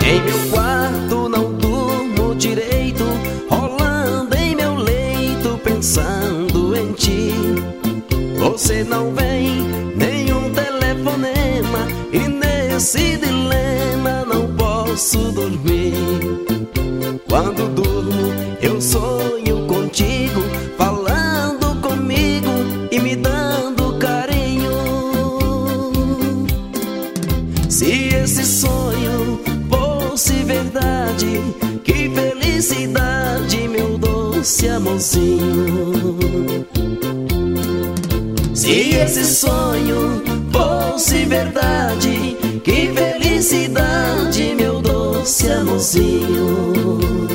Em meu quarto não durmo direito, rolando em meu leito, pensando em ti. Você não vem, nenhum telefonema, e nesse dilema não posso dormir. Quando durmo eu sonho contigo, falando comigo e me dando carinho. Se esse sonho fosse verdade, que felicidade, meu doce amorzinho. Se esse sonho fosse verdade, que felicidade, meu doce amorzinho.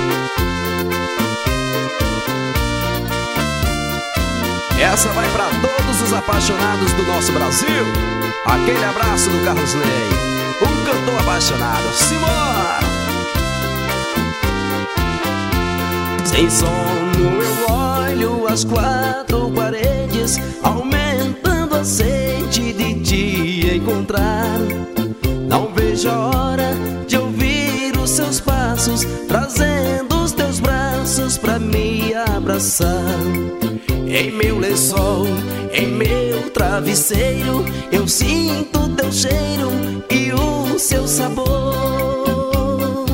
Essa vai para todos os apaixonados do nosso Brasil. Aquele abraço do Carlos Ney, um cantor apaixonado. Simbora! Sem sono eu olho as quatro paredes, aumentando a sede de te encontrar. Não vejo a hora de ouvir os seus passos, trazendo os teus braços pra me abraçar. Em meu lençol, em meu travesseiro, eu sinto teu cheiro e o seu sabor.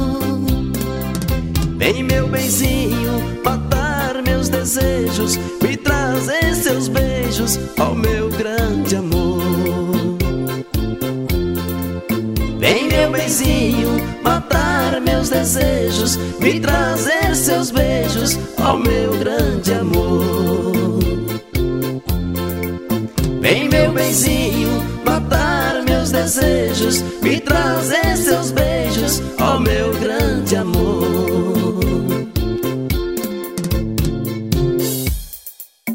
Vem, meu benzinho, matar meus desejos, me trazer seus beijos, ó meu grande amor. Vem, meu benzinho, matar meus desejos, me trazer seus beijos, ó meu grande amor. Vem, meu benzinho, matar meus desejos, me trazer seus beijos,